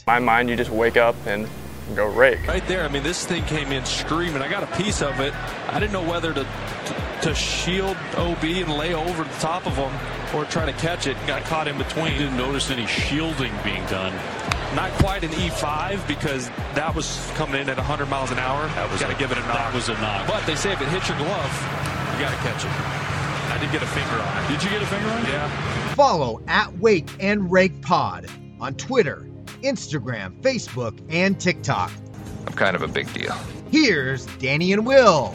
My mind, you just wake up and go rake. Right there, I mean, this thing came in screaming. I got a piece of it. I didn't know whether to shield OB and lay over the top of him or try to catch it. Got caught in between. Didn't notice any shielding being done. Not quite an E5 because that was coming in at 100 miles an hour. Got to give it a knock. That was a knock. But they say if it hits your glove, you got to catch it. I did get a finger on it. Did you get a finger on it? Yeah. Follow at Wake and Rake Pod on Twitter, Instagram, Facebook, and TikTok. I'm kind of a big deal. Here's Danny and Will.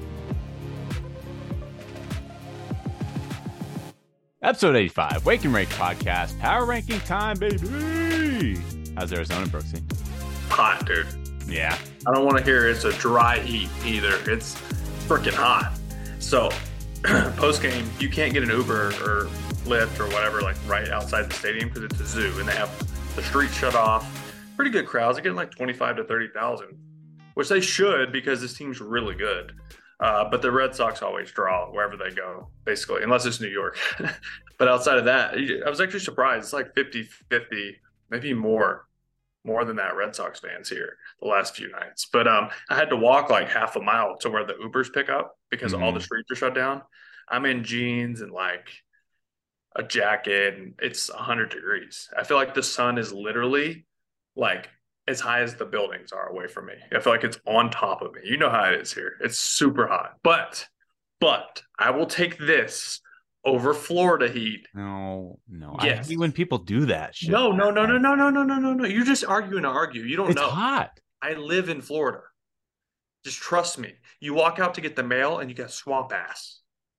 Episode 85, Wake and Rake Podcast, power ranking time, baby. How's Arizona, Brooksy? Hot, dude. Yeah. I don't want to hear it's a dry heat either. It's freaking hot. So, post game, you can't get an Uber or Lyft or whatever, like right outside the stadium because it's a zoo and they have the streets shut off. Pretty good crowds. They're getting like 25 to 30,000, which they should because this team's really good. But the Red Sox always draw wherever they go, basically, unless it's New York. But outside of that, I was actually surprised. It's like 50-50, maybe more than that Red Sox fans here the last few nights. But I had to walk like half a mile to where the Ubers pick up because all the streets are shut down. I'm in jeans and like a jacket, and it's 100 degrees. I feel like the sun is literally like as high as the buildings are away from me. I feel like it's on top of me. You know how it is here. It's super hot. But I will take this over Florida heat. No. Yes. I hate when people do that shit. No. You're just arguing to argue. You don't know. It's hot. I live in Florida. Just trust me. You walk out to get the mail and you got swamp ass.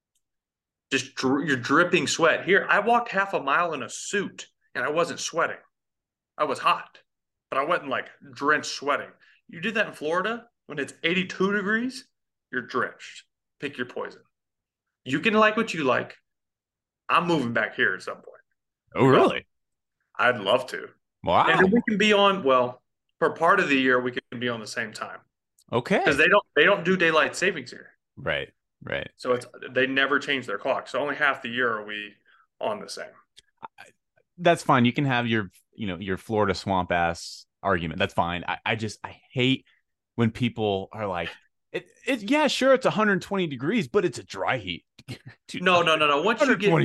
You're dripping sweat. Here, I walked half a mile in a suit and I wasn't sweating. I was hot, but I wasn't like drenched sweating. You did that in Florida when it's 82 degrees, you're drenched. Pick your poison. You can like what you like. I'm moving back here at some point. Oh, really? I'd love to. Wow. And then we can be on, well, for part of the year, we can be on the same time. Okay. Because they don't do daylight savings here. Right. So they never change their clock. So only half the year are we on the same. That's fine. You can have your Florida swamp ass argument. That's fine. I hate when people are like, yeah, sure, it's 120 degrees, but it's a dry heat. Dude, no. Once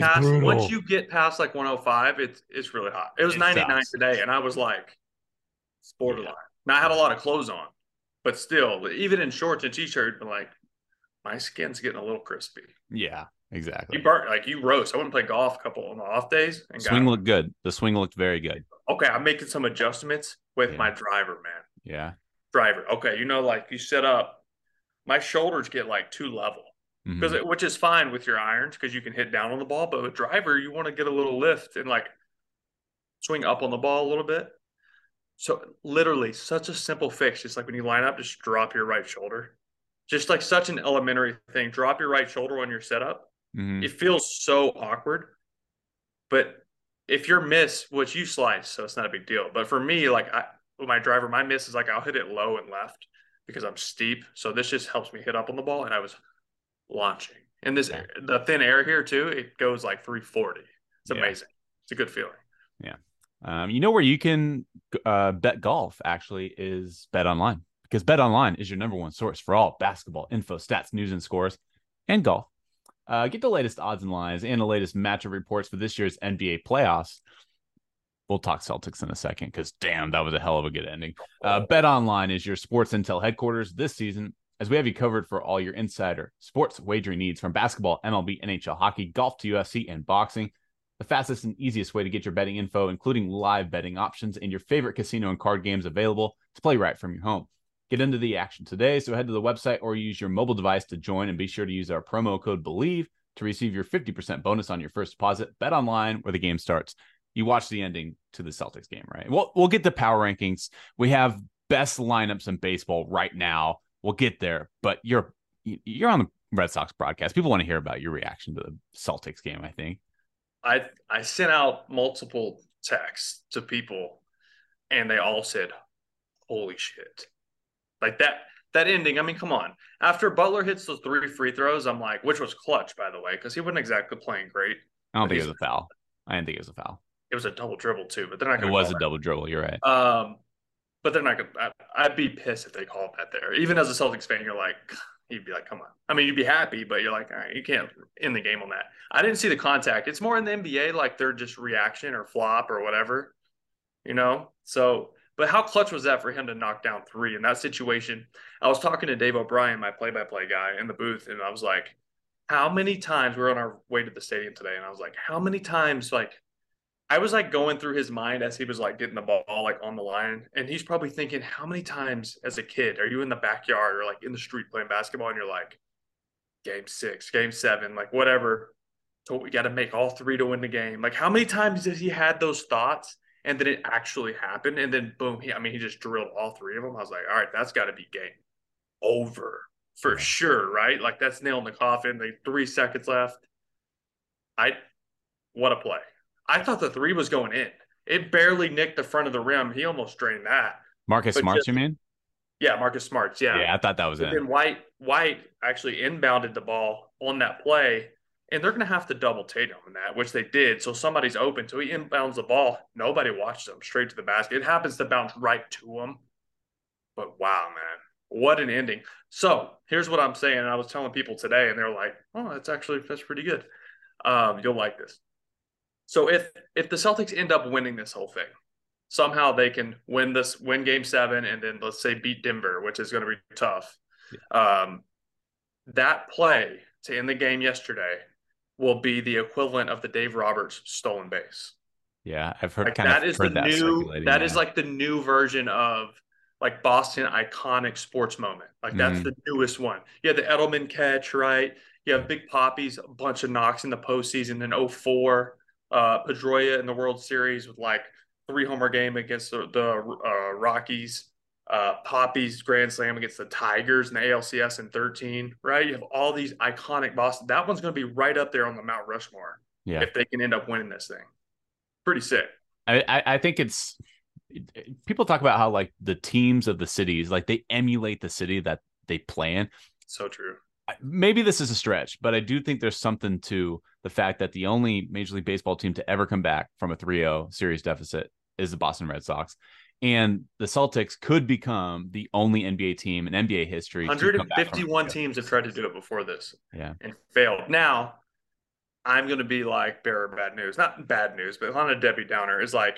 you get past like 105, it's really hot. It was 99 today, and I was like, it's borderline. Yeah. Now I had a lot of clothes on, but still, even in shorts and t-shirt, but like my skin's getting a little crispy. Yeah, exactly. You roast. I went and played golf a couple on the off days. And swing looked good. The swing looked very good. Okay, I'm making some adjustments with my driver, man. Yeah. Driver. Okay, like you set up, my shoulders get like too level. Which is fine with your irons because you can hit down on the ball, but with driver, you want to get a little lift and like swing up on the ball a little bit. So literally such a simple fix. Just like when you line up, just drop your right shoulder. Just like such an elementary thing. Drop your right shoulder on your setup. It feels so awkward. But if you're miss, which you slice, so it's not a big deal. But for me, like with my driver, my miss is like I'll hit it low and left because I'm steep. So this just helps me hit up on the ball. And I was launching. And the thin air here too, it goes like 340. It's amazing. It's a good feeling. Yeah. Where you can bet golf actually is BetOnline, because BetOnline is your number one source for all basketball info, stats, news, and scores, and golf. Get the latest odds and lines and the latest matchup reports for this year's NBA playoffs. We'll talk Celtics in a second because, damn, that was a hell of a good ending. BetOnline is your sports intel headquarters this season, as we have you covered for all your insider sports wagering needs, from basketball, MLB, NHL, hockey, golf to UFC, and boxing. The fastest and easiest way to get your betting info, including live betting options and your favorite casino and card games available to play right from your home. Get into the action today, so head to the website or use your mobile device to join, and be sure to use our promo code BELIEVE to receive your 50% bonus on your first deposit. Bet online where the game starts. You watch the ending to the Celtics game, right? We'll get the power rankings. We have best lineups in baseball right now. We'll get there, but you're on the Red Sox broadcast. People want to hear about your reaction to the Celtics game, I think. I sent out multiple texts to people, and they all said, holy shit. Like that ending, I mean, come on. After Butler hits those 3 free throws, I'm like, which was clutch, by the way, because he wasn't exactly playing great. I don't think it was a foul. I didn't think it was a foul. It was a double dribble too, but they're not It going to was call a double dribble. You're right. that. But they're not going to. I'd be pissed if they called that there. Even as a Celtics fan, you're like, you'd be like, come on. I mean, you'd be happy, but you're like, all right, you can't end the game on that. I didn't see the contact. It's more in the NBA, like they're just reaction or flop or whatever, you know? So, but how clutch was that for him to knock down 3 in that situation? I was talking to Dave O'Brien, my play-by-play guy, in the booth, and I was like, how many times we were on our way to the stadium today, and I was like, how many times, like, I was like going through his mind as he was like getting the ball like on the line, and he's probably thinking, how many times as a kid are you in the backyard or like in the street playing basketball, and you're like, game 6, game 7, like whatever, so we got to make all 3 to win the game. Like, how many times has he had those thoughts, and then it actually happened, and then boom, he just drilled all 3 of them. I was like, all right, that's got to be game over for sure, right? Like, that's nail in the coffin. Like 3 seconds left. What a play. I thought the 3 was going in. It barely nicked the front of the rim. He almost drained that. Marcus Smart, you mean? Yeah, Marcus Smart. Yeah. Yeah, I thought that was But it. then White actually inbounded the ball on that play, and they're going to have to double Tatum in that, which they did. So somebody's open. So he inbounds the ball. Nobody watches him straight to the basket. It happens to bounce right to him. But wow, man, what an ending. So here's what I'm saying. I was telling people today, and they're like, oh, that's pretty good. You'll like this. So if the Celtics end up winning this whole thing, somehow they can win game 7, and then let's say beat Denver, which is going to be tough. Yeah. That play to end the game yesterday will be the equivalent of the Dave Roberts stolen base. Yeah, I've heard like kind that of is heard the that new circulating. that is like the new version of like Boston iconic sports moment. Like that's the newest one. You had the Edelman catch, right? You have Big Poppy's a bunch of knocks in the postseason in 04. Pedroia in the World Series with like 3-homer game against the Rockies. Poppy's grand slam against the Tigers in the ALCS in 13, right? You have all these iconic Boston. That one's going to be right up there on the Mount Rushmore. Yeah. If they can end up winning this thing. Pretty sick. I think it's people talk about how like the teams of the cities, like they emulate the city that they play in. So true. Maybe this is a stretch, but I do think there's something to the fact that the only Major League Baseball team to ever come back from a 3-0 series deficit is the Boston Red Sox. And the Celtics could become the only NBA team in NBA history. 151 teams have tried to do it before this. Yeah. And failed. Now, I'm going to be like bearer of bad news. Not bad news, but on a Debbie Downer is like,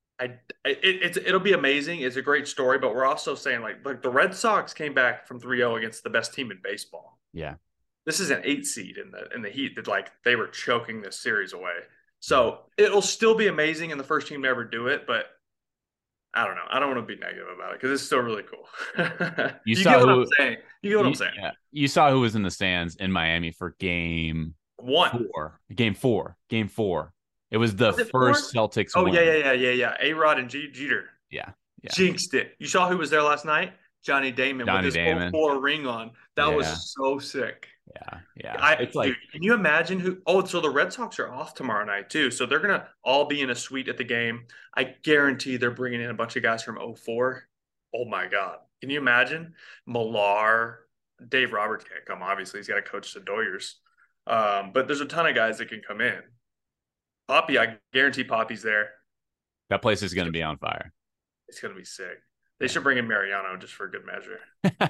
it'll be amazing. It's a great story, but we're also saying like the Red Sox came back from 3-0 against the best team in baseball. Yeah. This is an 8 seed in the Heat that like they were choking this series away. So it'll still be amazing and the first team to ever do it, but I don't know. I don't want to be negative about it because it's still really cool. You get what I'm saying. You get what I'm saying. Yeah. You saw who was in the stands in Miami for game 4. Game 4. It was the first Celtics win. Oh, yeah. A-Rod and Jeter. Yeah. Jinxed it. You saw who was there last night? Johnny Damon with his 04 ring on. That was so sick. Yeah. It's like, dude, can you imagine who? Oh, so the Red Sox are off tomorrow night too. So they're gonna all be in a suite at the game. I guarantee they're bringing in a bunch of guys from 04. Oh my God, can you imagine? Millar, Dave Roberts can't come. Obviously, he's got to coach the Doyers. But there's a ton of guys that can come in. Poppy, I guarantee Poppy's there. That place is going to be on fire. It's going to be sick. They should bring in Mariano just for good measure.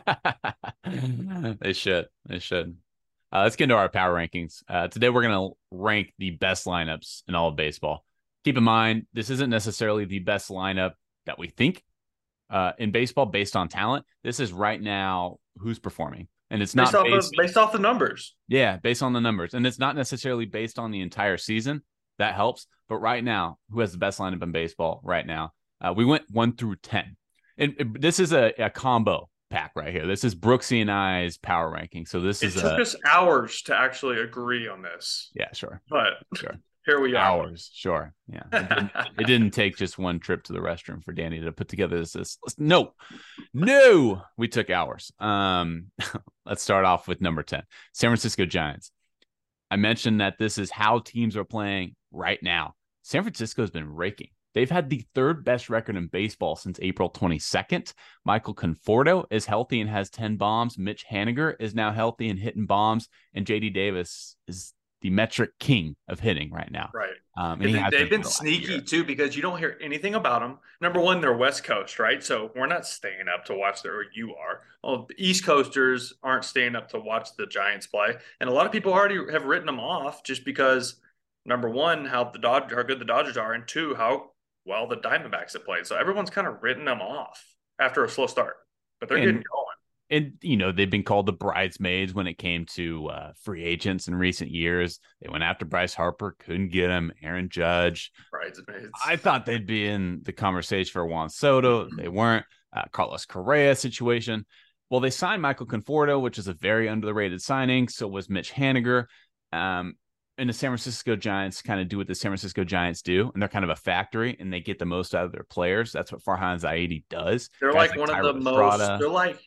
They should. Let's get into our power rankings. Today, we're going to rank the best lineups in all of baseball. Keep in mind, this isn't necessarily the best lineup that we think in baseball based on talent. This is right now who's performing. And it's not based off the numbers. Yeah, based on the numbers. And it's not necessarily based on the entire season. That helps. But right now, who has the best lineup in baseball right now? We went 1 through 10. And this is a combo pack right here. This is Brooksy and I's power ranking. So this it took us hours to actually agree on this. Yeah, sure. But sure. Here we are. Hours, sure. Yeah. It didn't take just one trip to the restroom for Danny to put together this. No, we took hours. Let's start off with number 10, San Francisco Giants. I mentioned that this is how teams are playing right now. San Francisco has been raking. They've had the 3rd best record in baseball since April 22nd. Michael Conforto is healthy and has 10 bombs. Mitch Haniger is now healthy and hitting bombs. And J.D. Davis is the metric king of hitting right now. Right. And they've been sneaky too, because you don't hear anything about them. Number one, they're West Coast, right? So we're not staying up to watch or you are. Well, the East Coasters aren't staying up to watch the Giants play. And a lot of people already have written them off just because, number one, how good the Dodgers are, and two, how well the Diamondbacks have played. So everyone's kind of written them off after a slow start, but they're getting going. And, they've been called the bridesmaids when it came to free agents in recent years. They went after Bryce Harper, couldn't get him. Aaron Judge. Bridesmaids. I thought they'd be in the conversation for Juan Soto. They weren't. Carlos Correa situation. Well, they signed Michael Conforto, which is a very underrated signing. So was Mitch Haniger. And the San Francisco Giants kind of do what the San Francisco Giants do, and they're kind of a factory, and they get the most out of their players. That's what Farhan Zaidi does. They're like one of the most. They're like,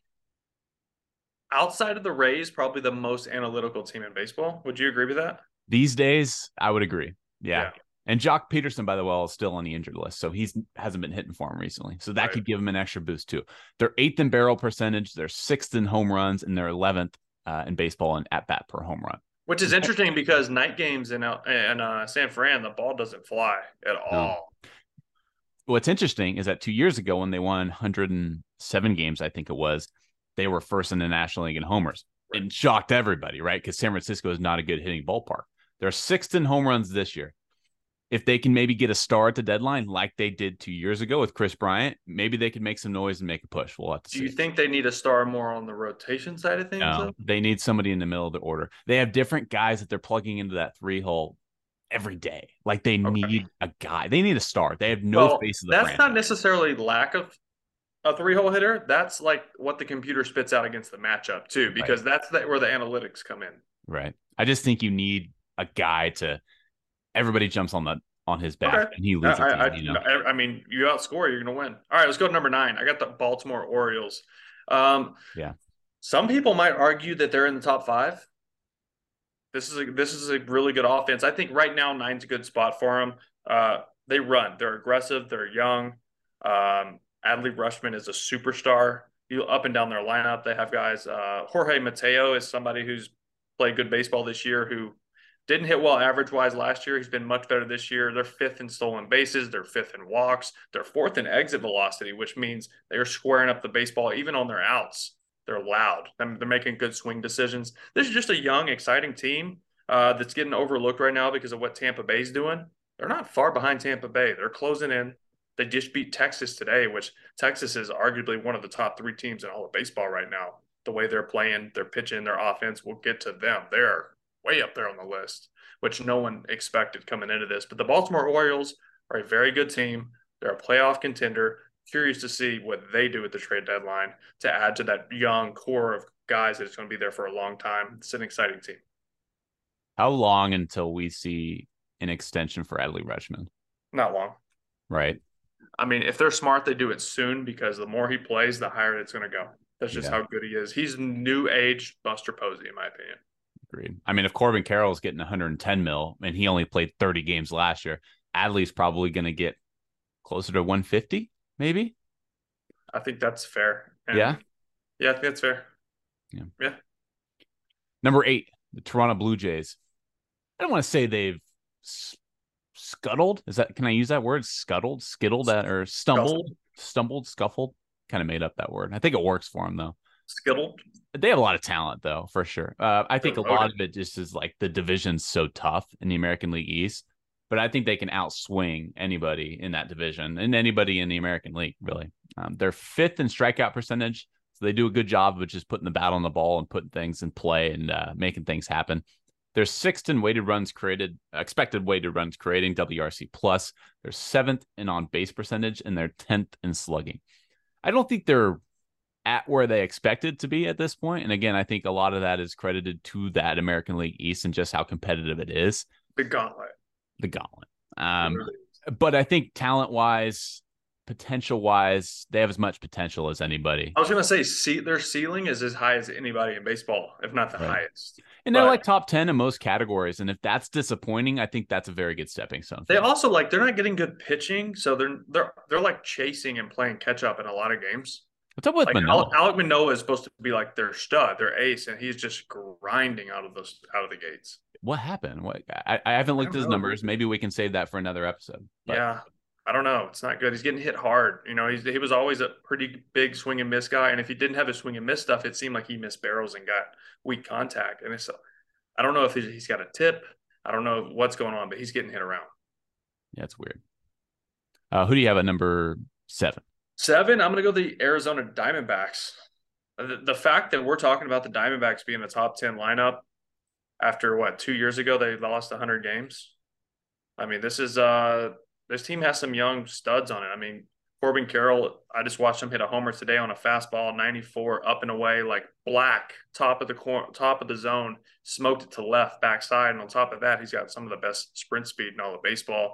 outside of the Rays, probably the most analytical team in baseball. Would you agree with that? These days, I would agree. Yeah. And Jock Peterson, by the way, is still on the injured list, so hasn't been hitting for him recently. So that could give him an extra boost too. They're 8th in barrel percentage, they're 6th in home runs, and they're 11th in baseball in at bat per home run. Which is interesting because night games in San Fran, the ball doesn't fly at all. What's interesting is that 2 years ago when they won 107 games, I think it was, they were first in the National League in homers and shocked everybody, right? Because San Francisco is not a good hitting ballpark. They're 6th in home runs this year. If they can maybe get a star at the deadline like they did 2 years ago with Chris Bryant, maybe they could make some noise and make a push. We'll have to see. Do you think they need a star more on the rotation side of things? No, they need somebody in the middle of the order. They have different guys that they're plugging into that 3-hole every day. Like they need a guy. They need a star. They have no face of the franchise. That's not necessarily lack of a 3-hole hitter. That's like what the computer spits out against the matchup too, because that's where the analytics come in. Right. I just think you need a guy to. Everybody jumps on his back and he leads the team. I mean, you outscore, you're going to win. All right, let's go to number 9. I got the Baltimore Orioles. Some people might argue that they're in the top 5. This is a really good offense. I think right now 9's a good spot for them. They run. They're aggressive. They're young. Adley Rutschman is a superstar. Up and down their lineup, they have guys. Jorge Mateo is somebody who's played good baseball this year, who didn't hit well average-wise last year. He's been much better this year. They're 5th in stolen bases. They're 5th in walks. They're 4th in exit velocity, which means they're squaring up the baseball even on their outs. They're loud. They're making good swing decisions. This is just a young, exciting team that's getting overlooked right now because of what Tampa Bay's doing. They're not far behind Tampa Bay. They're closing in. They just beat Texas today, which Texas is arguably one of the top 3 teams in all of baseball right now. The way they're playing, their pitching, their offense, we'll get to them. They're way up there on the list, which no one expected coming into this. But the Baltimore Orioles are a very good team. They're a playoff contender. Curious to see what they do at the trade deadline to add to that young core of guys that's going to be there for a long time. It's an exciting team. How long until we see an extension for Adley Rutschman? Not long. Right. I mean, if they're smart, they do it soon, because the more he plays, the higher it's going to go. That's just how good he is. He's new age Buster Posey, in my opinion. Agreed. I mean, if Corbin Carroll is getting 110 mil and he only played 30 games last year, Adley's probably going to get closer to 150, maybe. I think that's fair. Yeah, I think that's fair. Yeah. Number 8, the Toronto Blue Jays. I don't want to say they've scuttled. Can I use that word? Skittled, or stumbled, scuffled. Kind of made up that word. I think it works for them though. Skittled. They have a lot of talent though, for sure. I think a lot of it just is like the division's so tough in the American League East, but I think they can outswing anybody in that division and anybody in the American League, really. They're 5th in strikeout percentage, so they do a good job of just putting the bat on the ball and putting things in play and making things happen. They're 6th in weighted runs created, expected weighted runs creating, WRC plus. They're 7th in on base percentage, and they're 10th in slugging. I don't think they're at where they expected to be at this point. And again, I think a lot of that is credited to that American League East and just how competitive it is. The gauntlet. But I think talent-wise, potential-wise, they have as much potential as anybody. I was going to say, their ceiling is as high as anybody in baseball, if not the highest. And they're like top 10 in most categories. And if that's disappointing, I think that's a very good stepping stone. They also they're not getting good pitching. So they're like chasing and playing catch up in a lot of games. What's up with Manoah? Alek Manoah is supposed to be like their stud, their ace, and he's just grinding out of the gates. what happened? I haven't looked at his know. numbers. Maybe we can save that for another episode. But Yeah. I don't know. It's not good. He's getting hit hard. He was always a pretty big swing and miss guy. And if he didn't have his swing and miss stuff, it seemed like he missed barrels and got weak contact. And I don't know if he's got a tip. I don't know what's going on, but he's getting hit around. yeah, it's weird. Who do you have at number 7? 7, I'm going to go the Arizona Diamondbacks. The fact that we're talking about the Diamondbacks being a top 10 lineup after 2 years ago, they lost 100 games. I mean, this team has some young studs on it. I mean, Corbin Carroll, I just watched him hit a homer today on a fastball, 94 up and away, like black, top of the zone, smoked it to left, backside. And on top of that, he's got some of the best sprint speed in all of baseball.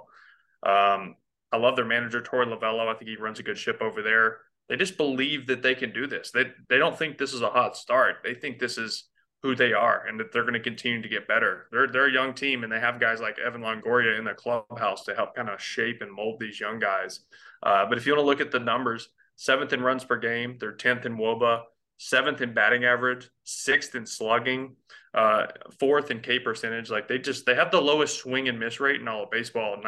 I love their manager, Torey Lovello. I think he runs a good ship over there. They just believe that they can do this. They don't think this is a hot start. They think this is who they are and that they're going to continue to get better. They're a young team, and they have guys like Evan Longoria in the clubhouse to help kind of shape and mold these young guys. But if you want to look at the numbers, 7th in runs per game, they're 10th in WOBA, 7th in batting average, 6th in slugging, 4th in K percentage. Like they have the lowest swing and miss rate in all of baseball,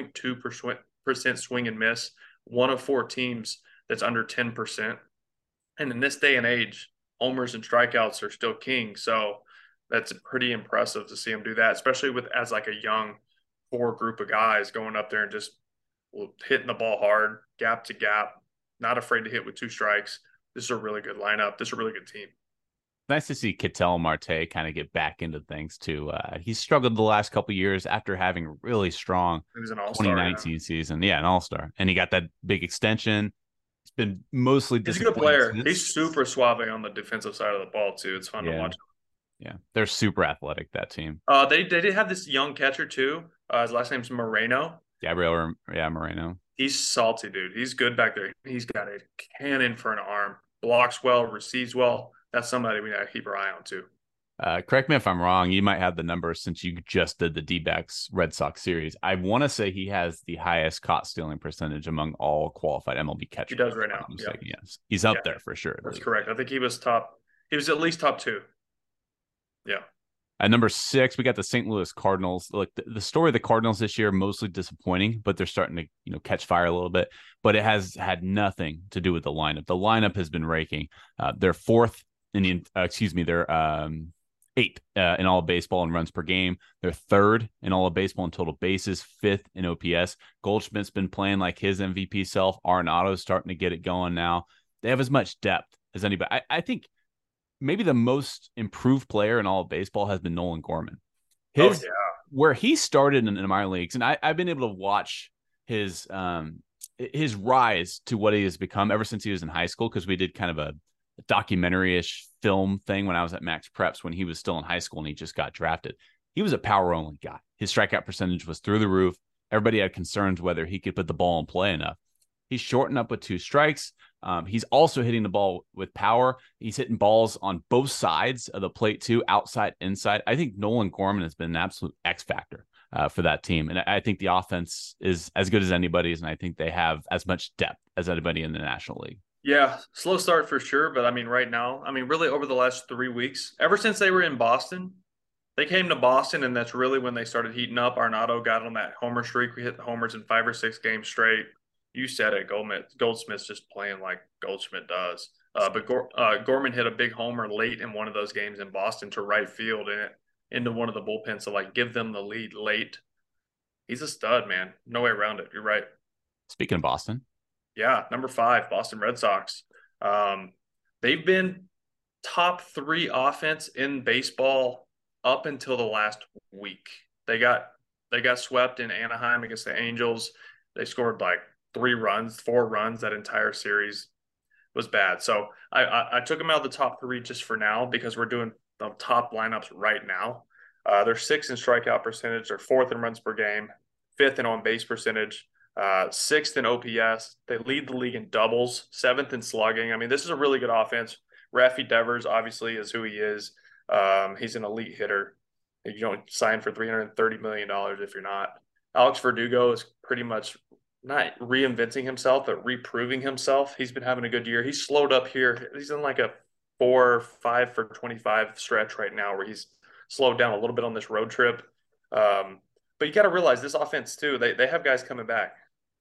9.2% swing and miss, one of 4 teams that's under 10%. And in this day and age, homers and strikeouts are still king. So that's pretty impressive to see him do that, especially as like a young core group of guys going up there and just hitting the ball hard, gap to gap, not afraid to hit with 2 strikes. This is a really good lineup. This is a really good team. Nice to see Ketel Marte kind of get back into things too. He's struggled the last couple of years after having a really strong He was an all-star, 2019 season. Yeah, an all-star. And he got that big extension. It's been mostly He's a good player. since. He's super suave on the defensive side of the ball too. It's fun to watch. Yeah, they're super athletic, that team. They did have this young catcher too. His last name's Moreno. Gabriel Moreno. He's salty, dude. He's good back there. He's got a cannon for an arm. Blocks well, receives well. That's somebody we got to keep our eye on too. Correct me if I'm wrong. You might have the numbers since you just did the D-backs Red Sox series. I want to say he has the highest caught stealing percentage among all qualified MLB catchers. He does right now. Yeah. Yes, he's up there for sure. That's correct. I think he was top. He was at least top 2. Yeah. At number 6, we got the St. Louis Cardinals. Look, the story of the Cardinals this year, mostly disappointing, but they're starting to catch fire a little bit. But it has had nothing to do with the lineup. The lineup has been raking. They're 4th in the they're 8th in all of baseball in runs per game. They're 3rd in all of baseball in total bases, 5th in OPS. Goldschmidt's been playing like his MVP self. Arenado's starting to get it going now. They have as much depth as anybody. I think maybe the most improved player in all of baseball has been Nolan Gorman. Where he started in the minor leagues, and I've been able to watch his rise to what he has become ever since he was in high school, because we did kind of a documentary-ish film thing when I was at Max Preps when he was still in high school and he just got drafted. He was a power-only guy. His strikeout percentage was through the roof. Everybody had concerns whether he could put the ball in play enough. He's shortened up with 2 strikes. He's also hitting the ball with power. He's hitting balls on both sides of the plate too, outside, inside. I think Nolan Gorman has been an absolute X factor for that team. And I think the offense is as good as anybody's, and I think they have as much depth as anybody in the National League. Yeah, slow start for sure. But, right now, really over the last 3 weeks, ever since they were in Boston, they came to Boston, and that's really when they started heating up. Arenado got on that homer streak. We hit the homers in 5 or 6 games straight. You said it, Goldschmidt's just playing like Goldschmidt does. But Gorman hit a big homer late in one of those games in Boston to right field and into one of the bullpens to give them the lead late. He's a stud, man. No way around it. You're right. Speaking of Boston. Yeah, number 5, Boston Red Sox. They've been top 3 offense in baseball up until the last week. They got swept in Anaheim against the Angels. They scored 4 runs. That entire series was bad. So I took them out of the top 3 just for now because we're doing the top lineups right now. They're 6th in strikeout percentage. They're 4th in runs per game, 5th in on-base percentage, 6th in OPS. They lead the league in doubles, 7th in slugging. This is a really good offense. Rafi Devers obviously is who he is. He's an elite hitter. You don't sign for $330 million if you're not. Alex Verdugo is pretty much not reinventing himself, but reproving himself. He's been having a good year. He's slowed up here. He's in a 4 or 5 for 25 stretch right now where he's slowed down a little bit on this road trip. But you got to realize this offense too. They have guys coming back.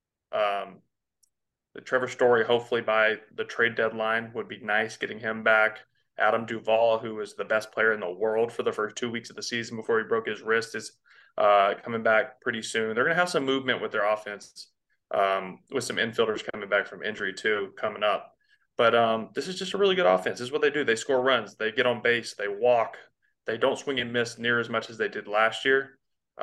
The Trevor Story, hopefully by the trade deadline, would be nice getting him back. Adam Duvall, who was the best player in the world for the first 2 weeks of the season before he broke his wrist, is coming back pretty soon. They're going to have some movement with their offense, with some infielders coming back from injury too coming up. But this is just a really good offense. This is what they do. They score runs. They get on base. They walk. They don't swing and miss near as much as they did last year.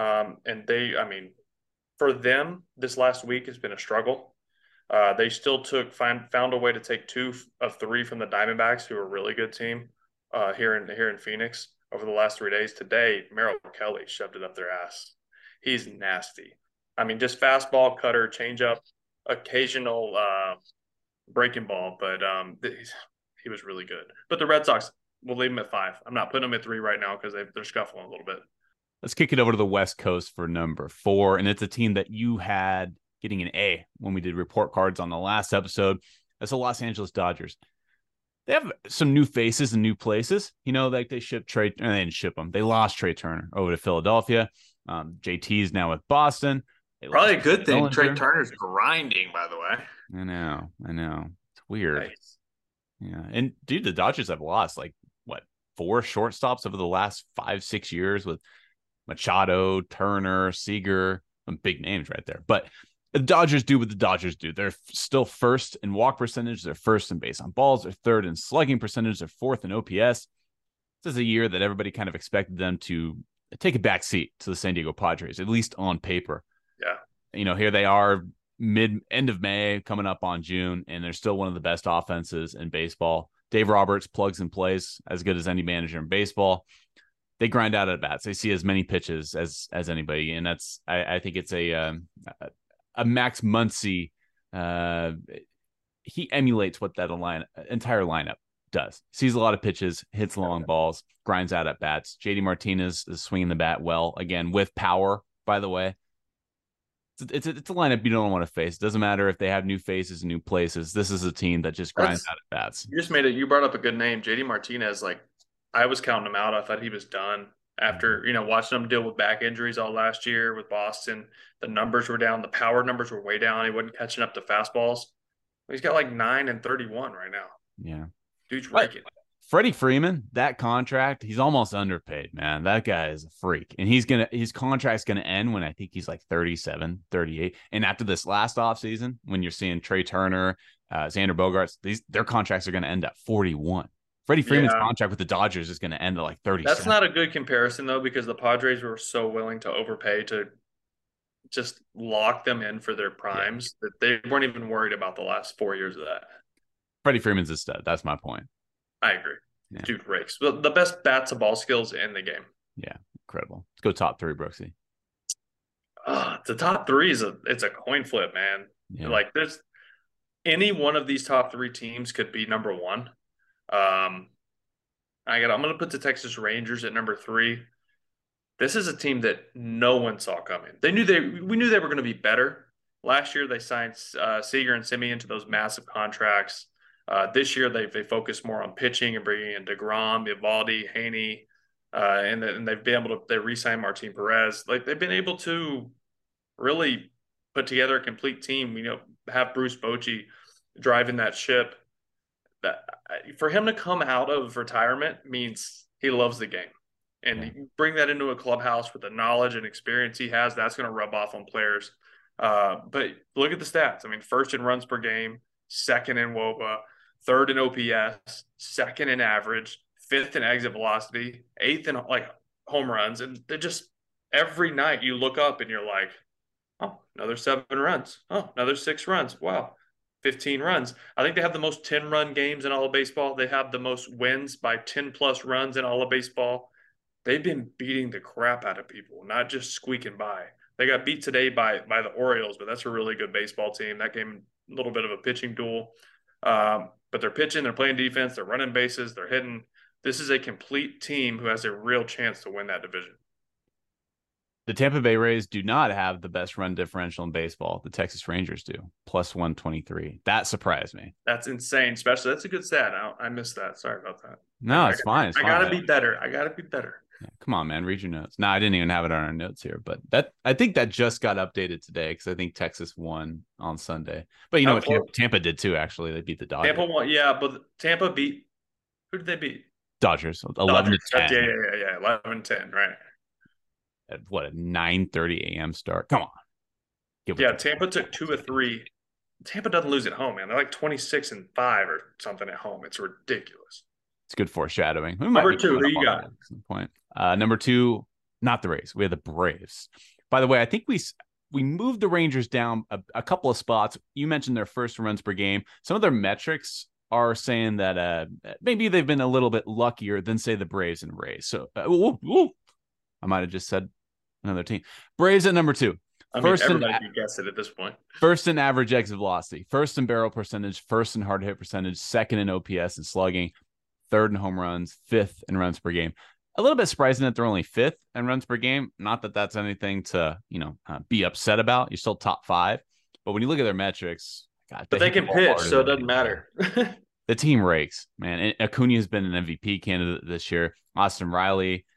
For them, this last week has been a struggle. They still found a way to take 2 of 3 from the Diamondbacks, who are a really good team here in Phoenix over the last 3 days. Today, Merrill Kelly shoved it up their ass. He's nasty. I mean, just fastball, cutter, changeup, occasional breaking ball, but he was really good. But the Red Sox, we'll leave them at 5. I'm not putting them at 3 right now because they're scuffling a little bit. Let's kick it over to the West Coast for number 4, and it's a team that you had getting an A when we did report cards on the last episode. That's the Los Angeles Dodgers. They have some new faces and new places. You know, like they didn't ship them. They lost Trey Turner over to Philadelphia. JT's now with Boston. Probably a good thing. Trey Turner's grinding, by the way. I know. It's weird. Nice. Yeah. And dude, the Dodgers have lost 4 shortstops over the last 5-6 years with Machado, Turner, Seager, some big names right there. But the Dodgers do what the Dodgers do. They're still first in walk percentage. They're first in base on balls. They're third in slugging percentage. They're fourth in OPS. This is a year that everybody kind of expected them to take a back seat to the San Diego Padres, at least on paper. Yeah. You know, here they are end of May, coming up on June, and they're still one of the best offenses in baseball. Dave Roberts plugs and plays as good as any manager in baseball. They grind out at bats. They see as many pitches as anybody, and that's I think it's a Max Muncy. He emulates what that entire lineup does. Sees a lot of pitches, hits long balls, grinds out at bats. JD Martinez is swinging the bat well, again with power. By the way, it's a lineup you don't want to face. It doesn't matter if they have new faces and new places. This is a team that just grinds out at bats. You brought up a good name, JD Martinez. I was counting him out. I thought he was done after, watching him deal with back injuries all last year with Boston. The numbers were down. The power numbers were way down. He wasn't catching up to fastballs. He's got 9 and 31 right now. Yeah. Dude's raking. Freddie Freeman, that contract, he's almost underpaid, man. That guy is a freak. And his contract's going to end when I think he's 37, 38. And after this last offseason, when you're seeing Trey Turner, Xander Bogaerts, their contracts are going to end at 41. Freddie Freeman's contract with the Dodgers is going to end at 37. That's not a good comparison, though, because the Padres were so willing to overpay to just lock them in for their primes that they weren't even worried about the last 4 years of that. Freddie Freeman's a stud. That's my point. I agree. Yeah. Dude rakes. The best bat to ball skills in the game. Yeah, incredible. Let's go top 3, Brooksy. The top 3 it's a coin flip, man. Yeah. There's any one of these top 3 teams could be number 1. I'm going to put the Texas Rangers at number 3. This is a team that no one saw coming. We knew they were going to be better. Last year they signed Seager and Semien to those massive contracts. This year they focus more on pitching and bringing in DeGrom, Eovaldi, Haney, and they've been able to re-sign Martin Perez. They've been able to really put together a complete team. Have Bruce Bochy driving that ship. That for him to come out of retirement means he loves the game, and you bring that into a clubhouse with the knowledge and experience he has. That's going to rub off on players. But look at the stats. I mean, first in runs per game, second in WOBA, third in OPS, second in average, fifth in exit velocity, eighth in home runs, and they're just every night you look up and you're like, oh, another 7 runs. Oh, another 6 runs. Wow. 15 runs. I think they have the most 10-run games in all of baseball. They have the most wins by 10-plus runs in all of baseball. They've been beating the crap out of people, not just squeaking by. They got beat today by the Orioles, but that's a really good baseball team. That game, a little bit of a pitching duel. But they're pitching, they're playing defense, they're running bases, they're hitting. This is a complete team who has a real chance to win that division. The Tampa Bay Rays do not have the best run differential in baseball. The Texas Rangers do, plus 123. That surprised me. That's insane. Especially, that's a good stat. I missed that. Sorry about that. No, it's fine. I got to be better. Yeah, come on, man. Read your notes. No, I didn't even have it on our notes here, but I think that just got updated today because I think Texas won on Sunday. But you know what? Tampa did too, actually. They beat the Dodgers. Tampa won, yeah, but Tampa beat – who did they beat? Dodgers, 11-10. Yeah, 11-10, right. At what, a 9:30 a.m. start? Come on. Tampa took 2 of 3. Tampa doesn't lose at home, man. They're like 26-5 or something at home. It's ridiculous. It's good foreshadowing. Number 2, who you got? Point. Number 2, not the Rays. We have the Braves. By the way, I think we moved the Rangers down a couple of spots. You mentioned their first runs per game. Some of their metrics are saying that maybe they've been a little bit luckier than, say, the Braves and Rays. So I might have just said another team. Braves at number 2. Everybody can guess it at this point. First in average exit velocity, first in barrel percentage, first in hard hit percentage, second in OPS and slugging, third in home runs, fifth in runs per game. A little bit surprising that they're only fifth in runs per game. Not that that's anything to be upset about. You're still top 5, but when you look at their metrics, God, but they can pitch, so it doesn't matter. The team rakes, man. And Acuna has been an MVP candidate this year. Austin Riley,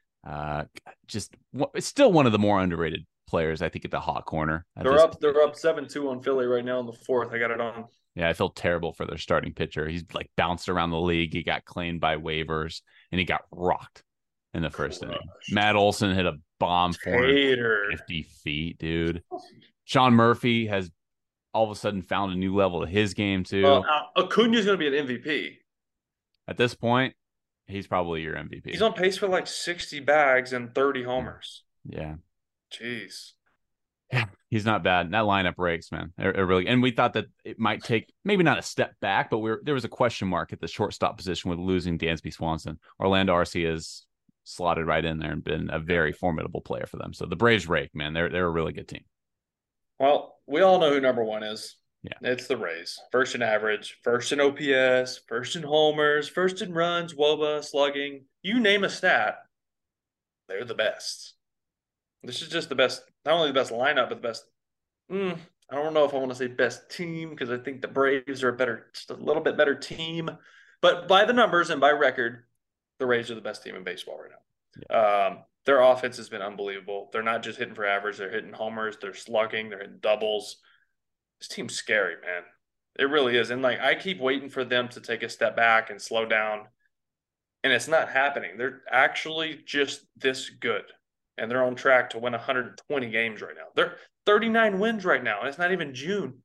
it's still one of the more underrated players, I think, at the hot corner. They're up 7-2 on Philly right now in the 4th. I got it on. Yeah, I feel terrible for their starting pitcher. He's like bounced around the league. He got claimed by waivers and he got rocked in the first inning. Matt Olson hit a bomb for 50 feet, dude. Sean Murphy has all of a sudden found a new level of his game too. Acuna's going to be an MVP. At this point, he's probably your MVP. He's on pace for like 60 bags and 30 homers. Yeah. Jeez. Yeah, he's not bad. That lineup rakes, man. It really, and we thought that it might take maybe not a step back, but there was a question mark at the shortstop position with losing Dansby Swanson. Orlando Arcia has slotted right in there and been a very formidable player for them. So the Braves rake, man. They're a really good team. Well, we all know who number 1 is. Yeah, it's the Rays. First in average, first in OPS, first in homers, first in runs, WOBA, slugging. You name a stat, they're the best. This is just the best, not only the best lineup, but the best. I don't know if I want to say best team because I think the Braves are just a little bit better team. But by the numbers and by record, the Rays are the best team in baseball right now. Yeah. Their offense has been unbelievable. They're not just hitting for average. They're hitting homers. They're slugging. They're hitting doubles. This team's scary, man. It really is. And, I keep waiting for them to take a step back and slow down, and it's not happening. They're actually just this good. And they're on track to win 120 games right now. They're 39 wins right now, and it's not even June.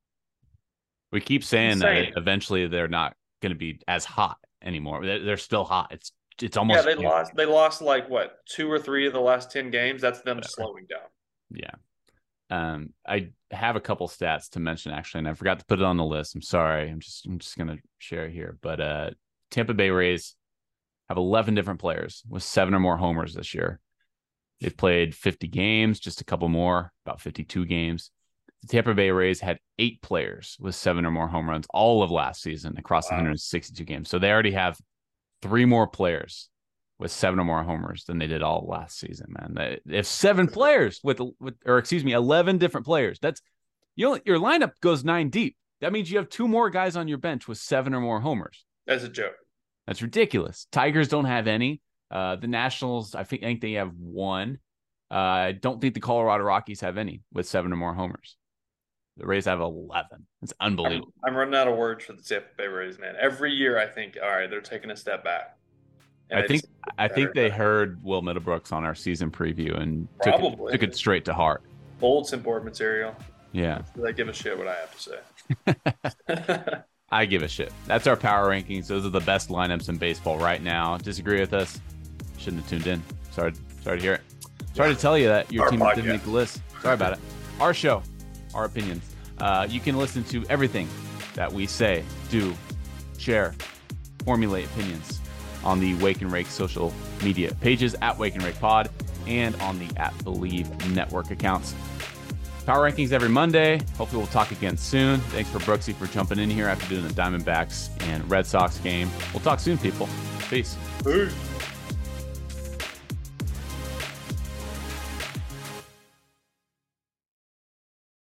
We keep saying that eventually they're not going to be as hot anymore. They're still hot. It's almost. Yeah, they lost 2 or 3 of the last 10 games. That's them slowing down. Yeah. I have a couple stats to mention actually, and I forgot to put it on the list. I'm sorry. I'm just going to share here. But Tampa Bay Rays have 11 different players with 7 or more homers this year. They've played 50 games, just a couple more, about 52 games. The Tampa Bay Rays had 8 players with 7 or more home runs all of last season across 162 games. So they already have 3 more players with 7 or more homers than they did all last season, man. If 7 players 11 different players, that's your lineup goes 9 deep. That means you have 2 more guys on your bench with 7 or more homers. That's a joke. That's ridiculous. Tigers don't have any. The Nationals, I think they have 1. I don't think the Colorado Rockies have any with 7 or more homers. The Rays have 11. It's unbelievable. I'm running out of words for the Tampa Bay Rays, man. Every year I think, all right, they're taking a step back. I think they heard Will Middlebrooks on our season preview and took it straight to heart. Bulletin board material. Yeah. They give a shit what I have to say. I give a shit. That's our power rankings. Those are the best lineups in baseball right now. Disagree with us? Shouldn't have tuned in. Sorry to hear it. Sorry to tell you that your team didn't make the list. Sorry about it. Our show, our opinions. You can listen to everything that we say, do, share, formulate opinions on the Wake and Rake social media pages at Wake and Rake Pod and on the @Believe Network accounts. Power rankings every Monday. Hopefully we'll talk again soon. Thanks for Brooksy for jumping in here after doing the Diamondbacks and Red Sox game. We'll talk soon, people. Peace. Peace.